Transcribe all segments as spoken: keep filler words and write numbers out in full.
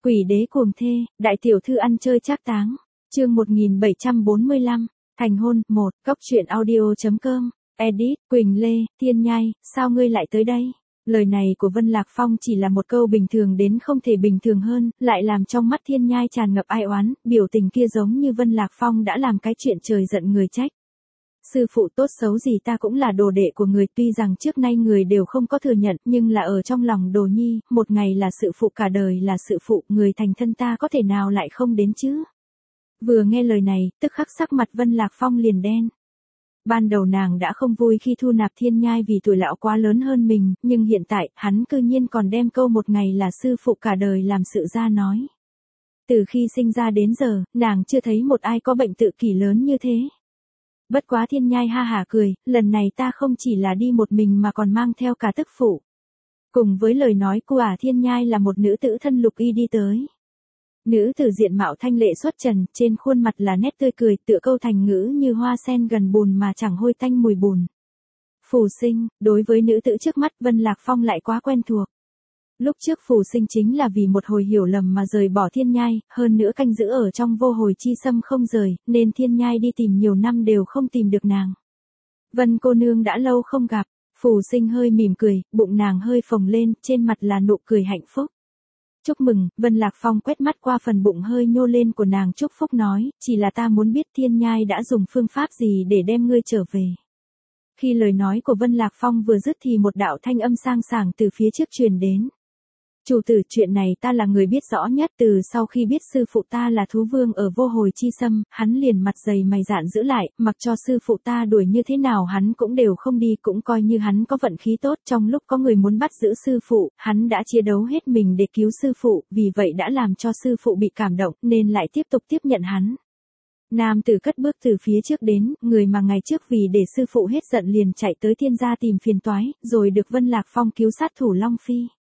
Quỷ đế cuồng thê, đại tiểu thư ăn chơi trác táng. Chương một nghìn bảy trăm bốn mươi lăm, thành hôn. Một, Cốc truyện audio.com. Edit, Quỳnh Lê, Thiên Nhai, sao ngươi lại tới đây? Lời này của Vân Lạc Phong chỉ là một câu bình thường đến không thể bình thường hơn, lại làm trong mắt Thiên Nhai tràn ngập ai oán, biểu tình kia giống như Vân Lạc Phong đã làm cái chuyện trời giận người trách. Sư phụ tốt xấu gì ta cũng là đồ đệ của người, tuy rằng trước nay người đều không có thừa nhận, nhưng là ở trong lòng Đồ Nhi, một ngày là sự phụ cả đời là sự phụ, người thành thân ta có thể nào lại không đến chứ? Vừa nghe lời này, tức khắc sắc mặt Vân Lạc Phong liền đen. Ban đầu nàng đã không vui khi thu nạp Thiên Nhai vì tuổi lão quá lớn hơn mình, nhưng hiện tại, hắn cư nhiên còn đem câu một ngày là sư phụ cả đời làm sự ra nói. Từ khi sinh ra đến giờ, nàng chưa thấy một ai có bệnh tự kỷ lớn như thế. Bất quá Thiên Nhai ha hả cười, lần này ta không chỉ là đi một mình mà còn mang theo cả tức phụ. Cùng với lời nói của ả Thiên Nhai là một nữ tử thân lục y đi tới. Nữ tử diện mạo thanh lệ xuất trần, trên khuôn mặt là nét tươi cười, tựa câu thành ngữ như hoa sen gần bùn mà chẳng hôi tanh mùi bùn. Phù Sinh, đối với nữ tử trước mắt Vân Lạc Phong lại quá quen thuộc. Lúc trước Phù Sinh chính là vì một hồi hiểu lầm mà rời bỏ Thiên Nhai, hơn nữa canh giữ ở trong vô hồi chi xâm không rời, nên Thiên Nhai đi tìm nhiều năm đều không tìm được nàng. Vân cô nương đã lâu không gặp, Phù Sinh hơi mỉm cười, bụng nàng hơi phồng lên, trên mặt là nụ cười hạnh phúc. Chúc mừng, Vân Lạc Phong quét mắt qua phần bụng hơi nhô lên của nàng chúc phúc nói, chỉ là ta muốn biết Thiên Nhai đã dùng phương pháp gì để đem ngươi trở về. Khi lời nói của Vân Lạc Phong vừa dứt thì một đạo thanh âm sang sảng từ phía trước truyền đến. Chủ tử, chuyện này ta là người biết rõ nhất, từ sau khi biết sư phụ ta là thú vương ở vô hồi chi xâm, hắn liền mặt dày mày dạn giữ lại, mặc cho sư phụ ta đuổi như thế nào hắn cũng đều không đi, cũng coi như hắn có vận khí tốt, trong lúc có người muốn bắt giữ sư phụ, hắn đã chia đấu hết mình để cứu sư phụ, vì vậy đã làm cho sư phụ bị cảm động, nên lại tiếp tục tiếp nhận hắn. Nam tử cất bước từ phía trước đến, người mà ngày trước vì để sư phụ hết giận liền chạy tới Thiên gia tìm phiền toái, rồi được Vân Lạc Phong cứu sát thủ Long Phi.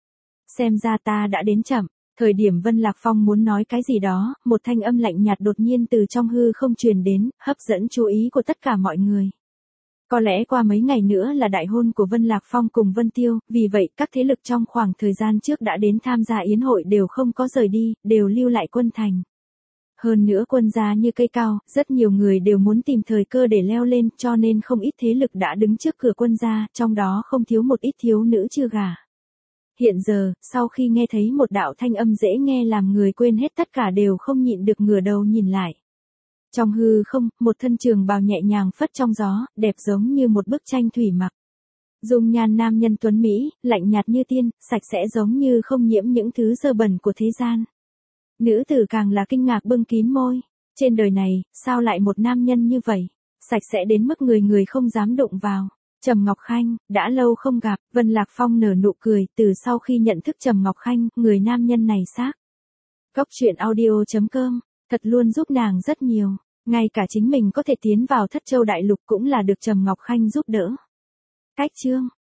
Xem ra ta đã đến chậm, thời điểm Vân Lạc Phong muốn nói cái gì đó, một thanh âm lạnh nhạt đột nhiên từ trong hư không truyền đến, hấp dẫn chú ý của tất cả mọi người. Có lẽ qua mấy ngày nữa là đại hôn của Vân Lạc Phong cùng Vân Tiêu, vì vậy các thế lực trong khoảng thời gian trước đã đến tham gia yến hội đều không có rời đi, đều lưu lại quân thành. Hơn nữa quân gia như cây cao, rất nhiều người đều muốn tìm thời cơ để leo lên, cho nên không ít thế lực đã đứng trước cửa quân gia, trong đó không thiếu một ít thiếu nữ chưa gả. Hiện giờ, sau khi nghe thấy một đạo thanh âm dễ nghe làm người quên hết tất cả đều không nhịn được ngửa đầu nhìn lại. Trong hư không, một thân trường bào nhẹ nhàng phất trong gió, đẹp giống như một bức tranh thủy mặc. Dung nhan nam nhân tuấn Mỹ, lạnh nhạt như tiên, sạch sẽ giống như không nhiễm những thứ dơ bẩn của thế gian. Nữ tử càng là kinh ngạc bưng kín môi. Trên đời này, sao lại một nam nhân như vậy? Sạch sẽ đến mức người người không dám đụng vào. Trầm Ngọc Khanh, đã lâu không gặp, Vân Lạc Phong nở nụ cười, từ sau khi nhận thức Trầm Ngọc Khanh, người nam nhân này xác. Cốc truyện audio.com, thật luôn giúp nàng rất nhiều, ngay cả chính mình có thể tiến vào Thất Châu Đại Lục cũng là được Trầm Ngọc Khanh giúp đỡ. Cách chương